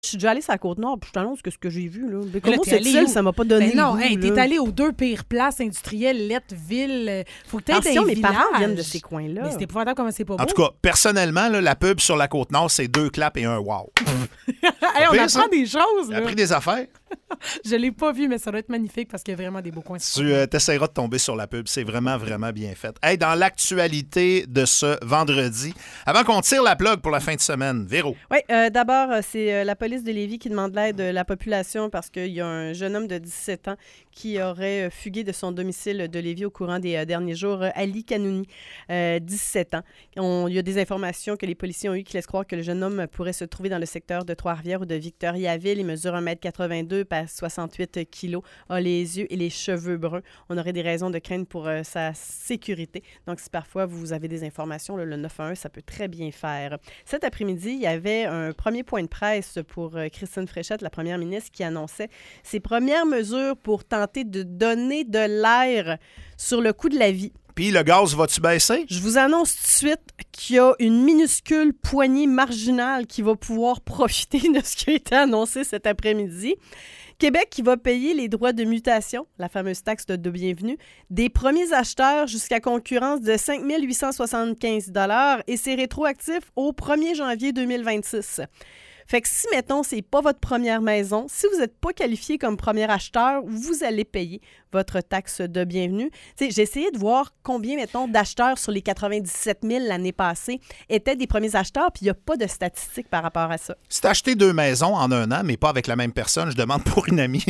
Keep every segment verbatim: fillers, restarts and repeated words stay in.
Je suis déjà allée sur la Côte-Nord, puis je t'annonce que ce que j'ai vu, là. Mais comment cette île, ça m'a pas donné ben non, le goût, hey, t'es là. allé aux deux pires places industrielles, Lettres, Ville. Faut que t'aies Attention, des mes parents villages. viennent de ces coins-là. Mais c'est épouvantable comment c'est pas beau. En tout cas, personnellement, là, la pub sur la Côte-Nord, c'est deux claps et un wow. hey, on pire, apprend ça. des choses. J'ai Là. appris des affaires. Je l'ai pas vu, mais ça doit être magnifique parce qu'il y a vraiment des beaux coins. Tu euh, t'essaieras de tomber sur la pub. C'est vraiment, vraiment bien fait. Hey, dans l'actualité de ce vendredi, avant qu'on tire la plug pour la fin de semaine, Véro. Oui, euh, d'abord, euh, c'est euh, la police de Lévis qui demande l'aide de la population parce qu'il y a un jeune homme de dix-sept ans qui aurait euh, fugué de son domicile de Lévis au courant des euh, derniers jours. Euh, Ali Kanouni, euh, dix-sept ans. On, il y a des informations que les policiers ont eues qui laissent croire que le jeune homme pourrait se trouver dans le secteur de Trois-Rivières ou de Victoriaville. Il mesure un mètre quatre-vingt-deux, pèse soixante-huit kilos, a les yeux et les cheveux bruns. On aurait des raisons de craindre pour euh, sa sécurité. Donc, si parfois vous avez des informations, là, le neuf un un, ça peut très bien faire. Cet après-midi, il y avait un premier point de presse pour euh, Christine Fréchette, la première ministre, qui annonçait ses premières mesures pour tenter de donner de l'air sur le coût de la vie. Puis le gaz, va-tu baisser? Je vous annonce tout de suite qu'il y a une minuscule poignée marginale qui va pouvoir profiter de ce qui a été annoncé cet après-midi. Québec qui va payer les droits de mutation, la fameuse taxe de, de bienvenue, des premiers acheteurs jusqu'à concurrence de cinq mille huit cent soixante-quinze dollars et c'est rétroactif au premier janvier deux mille vingt-six. Fait que si, mettons, c'est pas votre première maison, si vous n'êtes pas qualifié comme premier acheteur, vous allez payer votre taxe de bienvenue. T'sais, j'ai essayé de voir combien, mettons, d'acheteurs sur les quatre-vingt-dix-sept mille l'année passée étaient des premiers acheteurs, puis il n'y a pas de statistiques par rapport à ça. Si t'as acheté deux maisons en un an, mais pas avec la même personne, je demande pour une amie.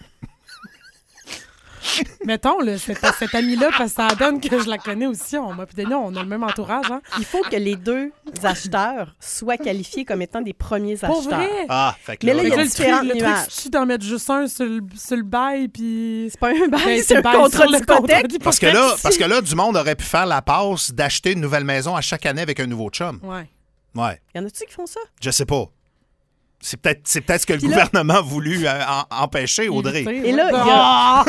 Mettons, là, cette, cette amie-là, parce que ça donne que je la connais aussi. On m'a dit, non, on a le même entourage. Hein? Il faut que les deux acheteurs soient qualifiés comme étant des premiers Pour acheteurs. vrai? Ah, fait que Mais là, là, il y a le différents truc, le truc, nuages. c'est d'en mettre juste un sur le, sur le bail, puis... C'est pas un bail, Ben, c'est un bail contrat sur le contrat d'hypothèque. d'hypothèque. parce que là, parce que là, du monde aurait pu faire la passe d'acheter une nouvelle maison à chaque année avec un nouveau chum. Ouais. Ouais, Y en a-tu qui font ça? je sais pas. C'est peut-être, c'est peut-être ce que le Puis là- gouvernement a voulu euh, en- empêcher, Audrey. Éviter, Et ouais. là, il y Ah!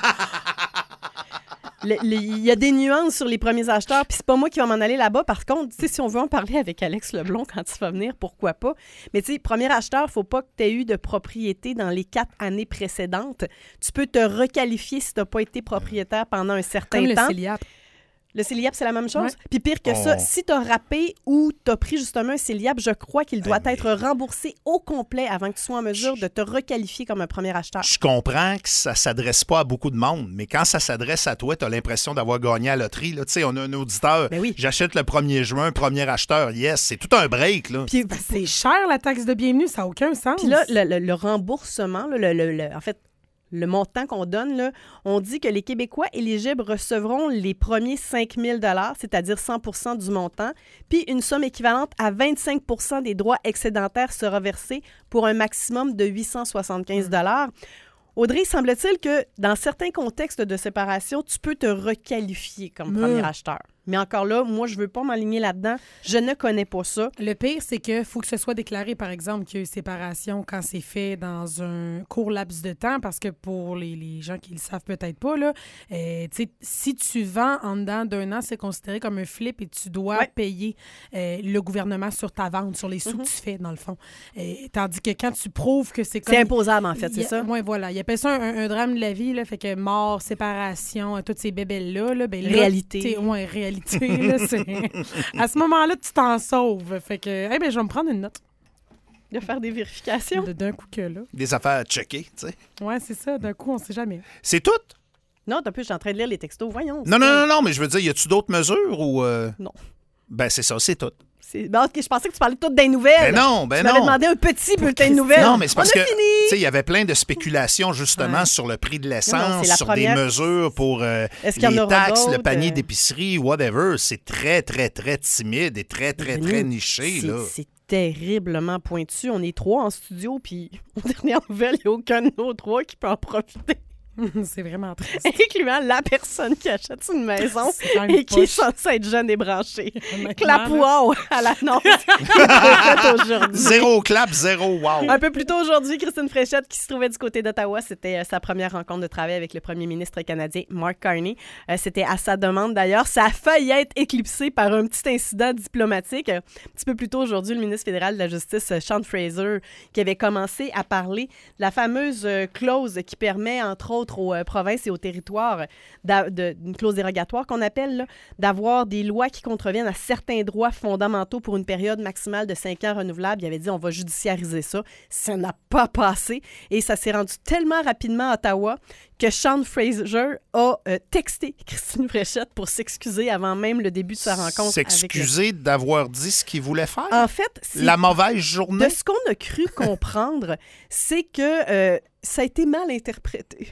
Le- le- Il y a des nuances sur les premiers acheteurs, puis c'est pas moi qui va m'en aller là-bas. Par contre, tu sais, si on veut en parler avec Alex Leblond quand il va venir, pourquoi pas? Mais tu sais, premier acheteur, faut pas que tu aies eu de propriété dans les quatre années précédentes. Tu peux te requalifier si tu n'as pas été propriétaire pendant un certain Comme le temps. célibat. Le céliab, c'est la même chose. Ouais. Puis pire que Oh. ça, si tu as râpé ou tu as pris justement un céliab, je crois qu'il doit mais- être remboursé au complet avant que tu sois en mesure de te requalifier comme un premier acheteur. Je comprends que ça s'adresse pas à beaucoup de monde, mais quand ça s'adresse à toi, tu as l'impression d'avoir gagné à la loterie. Tu sais, on a un auditeur. Ben oui. J'achète le premier juin, premier acheteur. Yes, c'est tout un break. Là. Puis, Ben, c'est cher, la taxe de bienvenue, ça n'a aucun sens. Puis là, le, le- le remboursement, là, le, le- le- en fait, le montant qu'on donne, là, on dit que les Québécois éligibles recevront les premiers cinq mille dollars, c'est-à-dire cent pour cent du montant, puis une somme équivalente à vingt-cinq pour cent des droits excédentaires sera versée pour un maximum de huit cent soixante-quinze dollars. Audrey, semble-t-il que dans certains contextes de séparation, tu peux te requalifier comme Mais- premier acheteur. Mais encore là, moi, je veux pas m'aligner là-dedans. Je ne connais pas ça. Le pire, c'est qu'il faut que ce soit déclaré, par exemple, qu'il y a eu séparation quand c'est fait dans un court laps de temps, parce que pour les, les gens qui le savent peut-être pas, là, euh, tu sais, si tu vends en dedans d'un an, c'est considéré comme un flip et tu dois Ouais. payer euh, le gouvernement sur ta vente, sur les sous Mhm. que tu fais, dans le fond. Euh, tandis que quand tu prouves que c'est comme... C'est imposable, en fait, c'est ça? Oui, voilà. Il appelle ça un, un drame de la vie, là, fait que mort, séparation, euh, toutes ces bébelles-là. Là, ben, là, Réalité. t'sais, ouais, réalité. Là, c'est... À ce moment-là, tu t'en sauves. Fait que, eh ben, je vais me prendre une note De faire des vérifications. de- d'un coup que là. Des affaires à checker, tu sais. Ouais, c'est ça. D'un coup, on sait jamais. C'est tout? Non, t'as plus, je suis en train de lire les textos. Voyons. Non, non, non, non, mais je veux dire, y a-tu d'autres mesures ou... euh, Non. Ben, c'est ça, c'est tout. C'est... Ben, OK, je pensais que tu parlais toutes des nouvelles. Ben non, ben tu m'avais non. demandé un petit bulletin de nouvelles. Non, mais c'est parce On que, a tu fini. sais, il y avait plein de spéculations, justement, Ouais. sur le prix de Non, non, l'essence, c'est la sur première. des mesures pour euh, Est-ce qu'il y en les aura taxes, le d'autres? panier Euh, d'épicerie, whatever. C'est très, très, très timide et très, très, Denis, très niché, c'est, là. c'est terriblement pointu. On est trois en studio, puis aux dernières nouvelles, il n'y a aucun de nos trois qui peut en profiter. C'est vraiment triste. Incluant la personne qui achète une maison C'est et qui est poche. censée être jeune et branchée. Honnêtement, Clap là. wow à l'annonce qui est faite aujourd'hui. Zéro clap, zéro wow. Un peu plus tôt aujourd'hui, Christine Fréchette, qui se trouvait du côté d'Ottawa, c'était euh, sa première rencontre de travail avec le premier ministre canadien, Mark Carney. Euh, c'était à sa demande d'ailleurs. Ça a failli être éclipsé par un petit incident diplomatique. Euh, un petit peu plus tôt aujourd'hui, le ministre fédéral de la Justice, euh, Sean Fraser, qui avait commencé à parler de la fameuse euh, clause qui permet, entre autres, aux euh, provinces et aux territoires, d'a- de, une clause dérogatoire qu'on appelle, là, d'avoir des lois qui contreviennent à certains droits fondamentaux pour une période maximale de cinq ans renouvelable. Il avait dit on va judiciariser ça. Ça n'a pas passé et ça s'est rendu tellement rapidement à Ottawa que Sean Fraser a euh, texté Christine Fréchette pour s'excuser avant même le début de sa rencontre. S'excuser d'avoir dit ce qu'il voulait faire? Avec le... En fait, c'est... La mauvaise journée? de ce qu'on a cru comprendre, c'est que euh, ça a été mal interprété.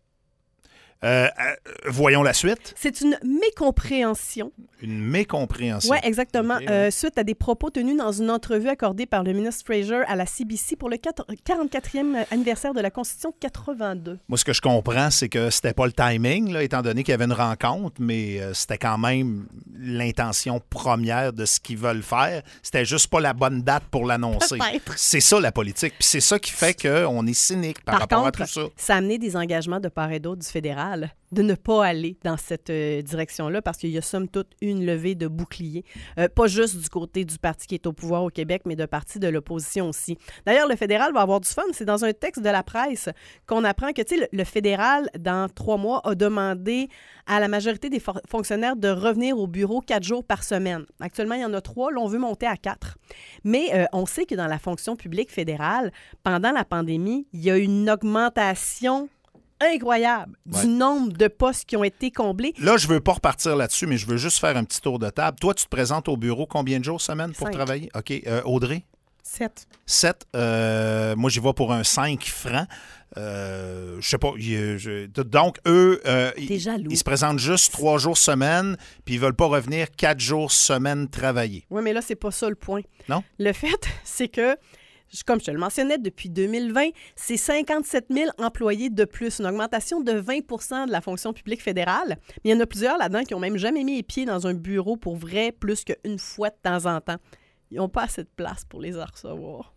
Euh, euh, voyons la suite. C'est une mécompréhension. Une mécompréhension. Oui, exactement. Ok, ouais. Euh, suite à des propos tenus dans une entrevue accordée par le ministre Fraser à la C B C pour le quarante-quatrième anniversaire de la Constitution de quatre-vingt-deux. Moi, ce que je comprends, c'est que c'était pas le timing, là, étant donné qu'il y avait une rencontre, mais euh, c'était quand même l'intention première de ce qu'ils veulent faire. C'était juste pas la bonne date pour l'annoncer. Peut-être. C'est ça, la politique. Puis c'est ça qui fait qu'on est cynique par, Par rapport contre, à tout ça. ça a amené des engagements de part et d'autre du fédéral de ne pas aller dans cette euh, direction-là parce qu'il y a somme toute une levée de boucliers. Euh, pas juste du côté du parti qui est au pouvoir au Québec, mais de partis de l'opposition aussi. D'ailleurs, le fédéral va avoir du fun. C'est dans un texte de la presse qu'on apprend que, tu sais, le, le fédéral, dans trois mois, a demandé à la majorité des for- fonctionnaires de revenir au bureau quatre jours par semaine. Actuellement, il y en a trois. Là, on veut monter à quatre. Mais euh, on sait que dans la fonction publique fédérale, pendant la pandémie, il y a une augmentation incroyable Ouais. du nombre de postes qui ont été comblés. Là, je veux pas repartir là-dessus, mais je veux juste faire un petit tour de table. Toi, tu te présentes au bureau combien de jours semaine pour Cinq. travailler? OK. Euh, Audrey? Sept. sept. Euh, moi, j'y vais pour un cinq francs. Euh, je sais pas. il- je- donc, eux, euh, T'es ils, jaloux. ils se présentent juste trois jours semaine, puis ils veulent pas revenir quatre jours semaine travailler. Oui, mais là, c'est pas ça le point. Non? Le fait, c'est que, je- comme je te le mentionnais, depuis deux mille vingt, c'est cinquante-sept mille employés de plus, une augmentation de vingt pour cent de la fonction publique fédérale. Mais il y en a plusieurs là-dedans qui n'ont même jamais mis les pieds dans un bureau pour vrai plus qu'une fois de temps en temps. Ils n'ont pas assez de place pour les recevoir.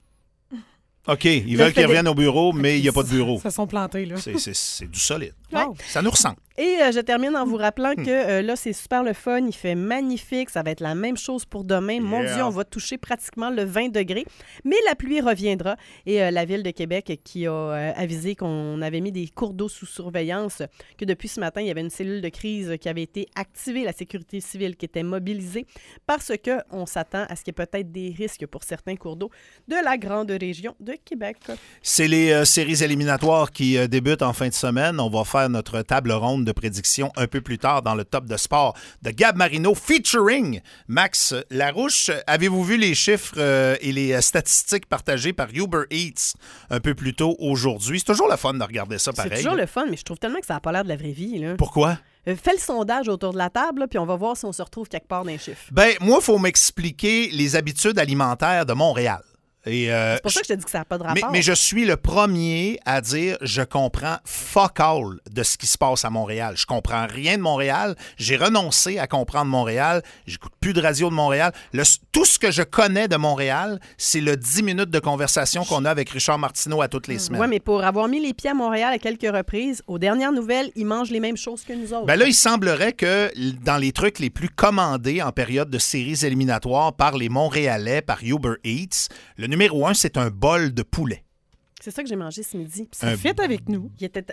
OK. Ils Le veulent qu'ils fédé- reviennent au bureau, mais il n'y a pas de bureau. Ils se sont plantés, là. C'est, c'est, c'est du solide. Wow. Ça nous ressemble. Et euh, je termine en vous rappelant que euh, là, c'est super le fun. Il fait magnifique. Ça va être la même chose pour demain. Mon Yeah. Dieu, on va toucher pratiquement le vingt degrés. Mais la pluie reviendra. Et euh, la Ville de Québec qui a euh, avisé qu'on avait mis des cours d'eau sous surveillance, que depuis ce matin, il y avait une cellule de crise qui avait été activée, la sécurité civile qui était mobilisée, parce qu'on s'attend à ce qu'il y ait peut-être des risques pour certains cours d'eau de la grande région de Québec. C'est les euh, séries éliminatoires qui euh, débutent en fin de semaine. On va faire notre table ronde de prédiction un peu plus tard dans le top de sport de Gab Marino featuring Max Larouche. Avez-vous vu les chiffres euh, et les euh, statistiques partagées par Uber Eats un peu plus tôt aujourd'hui? C'est toujours le fun de regarder ça pareil. C'est toujours le fun, mais je trouve tellement que ça n'a pas l'air de la vraie vie. Là. Pourquoi? Euh, fais le sondage autour de la table, là, puis on va voir si on se retrouve quelque part dans les chiffres. Ben, moi, il faut m'expliquer les habitudes alimentaires de Montréal. Et, euh, C'est pour ça que je te dis que ça n'a pas de Mais, rapport. mais je suis le premier à dire je comprends fuck all de ce qui se passe à Montréal. Je comprends rien de Montréal. J'ai renoncé à comprendre Montréal. J'écoute plus de radio de Montréal. Le- tout ce que je connais de Montréal, c'est le dix minutes de conversation qu'on a avec Richard Martineau à toutes les semaines. Oui, mais pour avoir mis les pieds à Montréal à quelques reprises, aux dernières nouvelles, ils mangent les mêmes choses que nous autres. Ben là, il semblerait que dans les trucs les plus commandés en période de séries éliminatoires par les Montréalais, par Uber Eats, le numéro un, c'est un bol de poulet. C'est ça que j'ai mangé ce midi. Ça Un- fit avec nous. Il était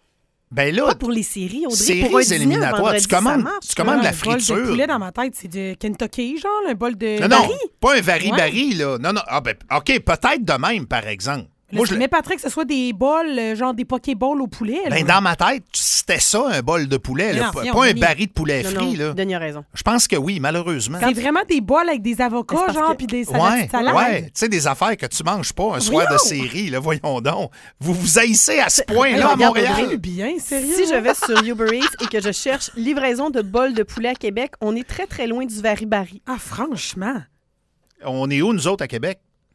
Ben là, pas pour les séries, Audrey. séries pour un dîner, un éliminatoires, vendredi, tu commandes, ça marche. tu commandes de la Un bol de friture. poulet dans ma tête, c'est du Kentucky, genre, un bol de... Non, non, Barry. pas un vari-bari, là. Non, non. Ah, ben, OK, peut-être de même, par exemple. Là, Moi, tu je, mets, Patrick, que ce soit des bols, euh, genre des pokéballs au poulet. là. ben, dans ma tête, c'était ça, un bol de poulet. Là. Non, Pas, non, pas un Denis. baril de poulet Non, frit, non, là. Denis a raison. Je pense que oui, malheureusement. C'est vraiment des bols avec des C'est avocats, parce genre, que- puis des salades. Ouais, salades. ouais. Tu sais, des affaires que tu manges pas un soir de série, là, voyons donc. Vous vous haïssez à ce Hey, point-là à regarde, Montréal. Audrey, bien, sérieux? Si je là? vais sur Uber Eats et que je cherche livraison de bol de poulet à Québec, on est très, très loin du vari-bari. Ah, franchement. On est où, nous autres, à Québec?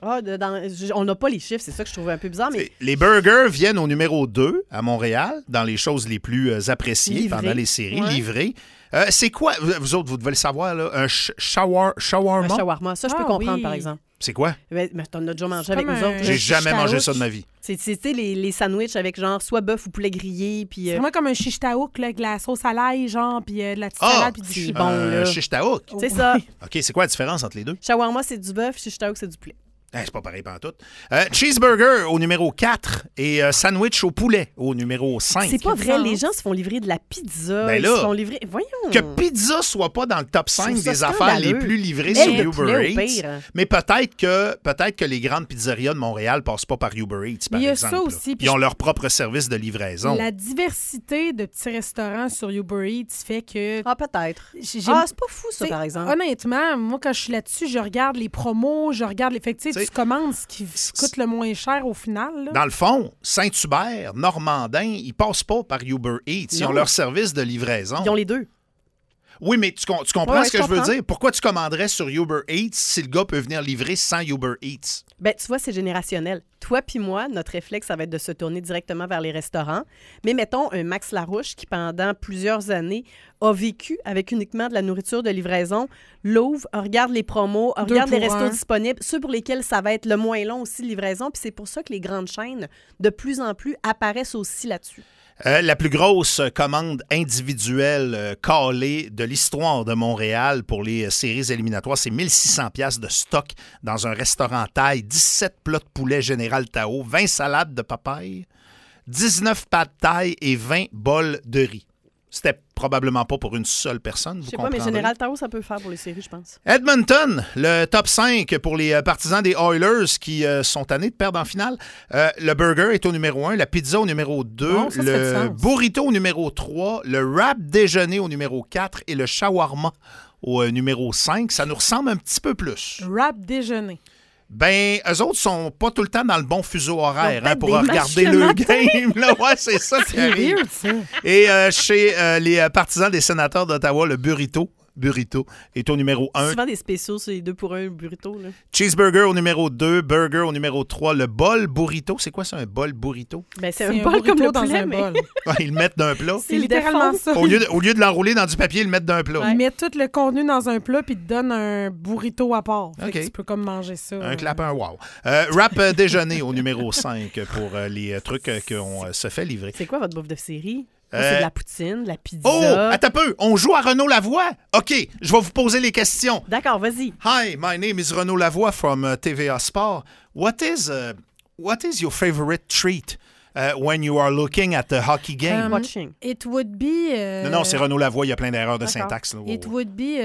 Ah, de- dans- je- on n'a pas les chiffres, c'est ça que je trouvais un peu bizarre, mais C'est- Les burgers viennent au numéro deux à Montréal, dans les choses les plus euh, appréciées Livrés. pendant les séries, Ouais. livrées. Euh, c'est quoi, vous vous autres, vous devez le savoir, là, un sh- shawar- un shawarma? shawarma, ça, je peux Ah, comprendre, oui. par exemple. C'est quoi? Mais, mais t'en as déjà mangé C'est avec comme nous un- autres. J'ai là. jamais shish mangé taouk. ça de ma vie. C'est, c'est, tu sais, les, les sandwichs avec genre soit bœuf ou poulet grillé, puis... C'est euh, vraiment comme un shish taouk, là, avec de la sauce à l'ail, genre, puis euh, de la petite Ah! salade, puis du c'est chili. bon, un là. shish taouk. c'est ça. OK, c'est quoi la différence entre les deux? Shawarma, c'est du bœuf, shish taouk, c'est du poulet. Eh, c'est pas pareil pantoute. Euh, cheeseburger au numéro quatre et euh, sandwich au poulet au numéro cinq. C'est pas Quelle vrai, les différence. gens se font livrer de la pizza, Ben ils là, se font livrer... Voyons! Que pizza soit pas dans le top cinq trouve ça des affaires les scandaleux. plus livrées Aile sur de Uber poulet au Eats. pire. Mais peut-être que, peut-être que les grandes pizzerias de Montréal passent pas par Uber Eats, par Il y a exemple. ça là. aussi, puis Ils ont je- leur propre service de livraison. La diversité de petits restaurants sur Uber Eats fait que... Ah, peut-être. j'ai- Ah, c'est pas fou, ça, T'sais, par exemple. Honnêtement, moi, quand je suis là-dessus, je regarde les promos, je regarde les... Fait que, tu sais, T'sais, tu commandes ce qui coûte le moins cher au final. là. Dans le fond, Saint-Hubert, Normandin, ils passent pas par Uber Eats. Ils Non. ont leur service de livraison. Ils ont les deux. Oui, mais tu, com- tu comprends Ouais, ce que je je veux comprends. dire? Pourquoi tu commanderais sur Uber Eats si le gars peut venir livrer sans Uber Eats? Ben, tu vois, c'est générationnel. Toi puis moi, notre réflexe, ça va être de se tourner directement vers les restaurants. Mais mettons un Max Larouche qui, pendant plusieurs années, a vécu avec uniquement de la nourriture de livraison, l'ouvre, regarde les promos, Deux regarde les pour restos un. disponibles, ceux pour lesquels ça va être le moins long aussi de livraison. Puis c'est pour ça que les grandes chaînes, de plus en plus, apparaissent aussi là-dessus. Euh, la plus grosse commande individuelle euh, calée de l'histoire de Montréal pour les euh, séries éliminatoires, c'est mille six cents piastres de stock dans un restaurant thaï, dix-sept plats de poulet Général Tao, vingt salades de papaye, dix-neuf pâtes thaï et vingt bols de riz. C'était probablement pas pour une seule personne, vous Je sais pas, mais comprendrez. Général Tao, ça peut faire pour les séries, je pense. Edmonton, le top cinq pour les euh, partisans des Oilers qui euh, sont tannés de perdre en finale. Euh, le burger est au numéro un, la pizza au numéro deux, Bon, ça, ça fait du le sens. burrito au numéro trois, le wrap déjeuner au numéro quatre et le shawarma au euh, numéro cinq. Ça nous ressemble un petit peu plus. Wrap déjeuner. Ben, eux autres sont pas tout le temps dans le bon fuseau horaire Ils ont hein, peut-être pour des regarder matchs le le matin. game. Là. Ouais, c'est ça qui C'est arrive. weird, ça. Et euh, chez euh, les euh, partisans des sénateurs d'Ottawa, le burrito, burrito est au numéro un. Souvent des spéciaux, c'est deux pour un burrito. Là. Cheeseburger au numéro deux, burger au numéro trois, le bol burrito. C'est quoi ça, un bol burrito? Ben, c'est, C'est un bol comme burrito le dans poulet, un mais... bol. Ah, ils le mettent dans un plat. C'est Ils littéralement défoncent. ça. Au lieu, de, au lieu de l'enrouler dans du papier, ils le mettent dans un plat. Ouais. Ils mettent tout le contenu dans un plat puis ils te donnent un burrito à part. Fait que OK. tu peux comme manger ça. Un euh. clap, un wow. Euh, wrap euh, déjeuner au numéro cinq pour euh, les euh, trucs euh, qu'on euh, se fait livrer. C'est quoi votre bouffe de série? Moi, Euh, c'est de la poutine, de la pizza. Oh, attends un peu. On joue à Renaud Lavoie? OK, je vais vous poser les questions. D'accord, vas-y. Hi, my name is Renaud Lavoie from uh, T V A Sport. What is uh, what is your favorite treat uh, when you are looking at the hockey game? Um, Watching. It would be... euh, non, non, c'est Renaud Lavoie, il y a plein d'erreurs de D'accord. syntaxe. Là. It Oh, would be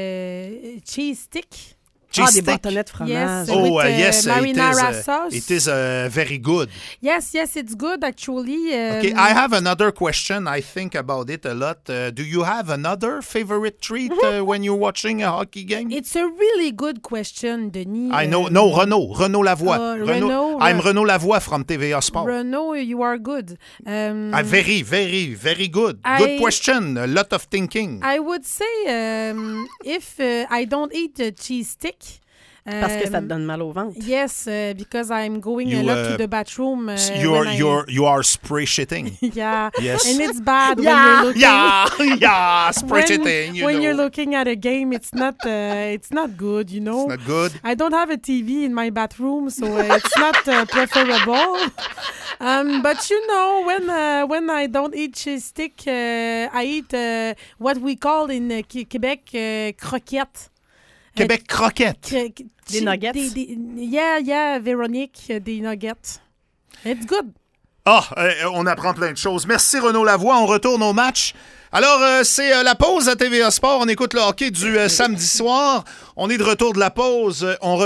euh, cheese stick. Ah, cheese des stick. bâtonnets de fromage. Yes. Oh, with, uh, uh, yes, marinara it is, uh, sauce. it is uh, very good. Yes, yes, it's good actually. Um, Okay, I have another question. I think about it a lot. Uh, do you have another favorite treat uh, when you're watching a hockey game? It's a really good question, Denis. I know. Uh, No, Renaud. Renaud Lavoie. Uh, Renaud, I'm Re- Renaud Lavoie from T V A Sport. Renaud, you are good. Um, Ah, very, very, very good. I- Good question. A lot of thinking. I would say um, if uh, I don't eat a cheese stick. Parce que ça te um, donne mal au ventre. Yes, uh, because I'm going You, a lot uh, to the bathroom. Uh, you're, when I- you're, you are spray shitting. yeah, Yes. and it's bad when Yeah. you're looking. Yeah, yeah, spray when, shitting. You when know. you're looking at a game, it's not uh, it's not good, you know. It's not good. I don't have a T V in my bathroom, so uh, it's not uh, preferable. Um, but you know, when uh, when I don't eat cheese stick, uh, I eat uh, what we call in uh, Qu- Quebec uh, croquettes. Québec croquette. Cre- Des chi- nuggets? des- des- yeah, yeah, Véronique, uh, des nuggets. It's good. Ah, euh, on apprend plein de choses. Merci Renaud Lavoie. On retourne au match. Alors, euh, c'est euh, la pause à T V A Sport. On écoute le hockey du euh, samedi soir. On est de retour de la pause. On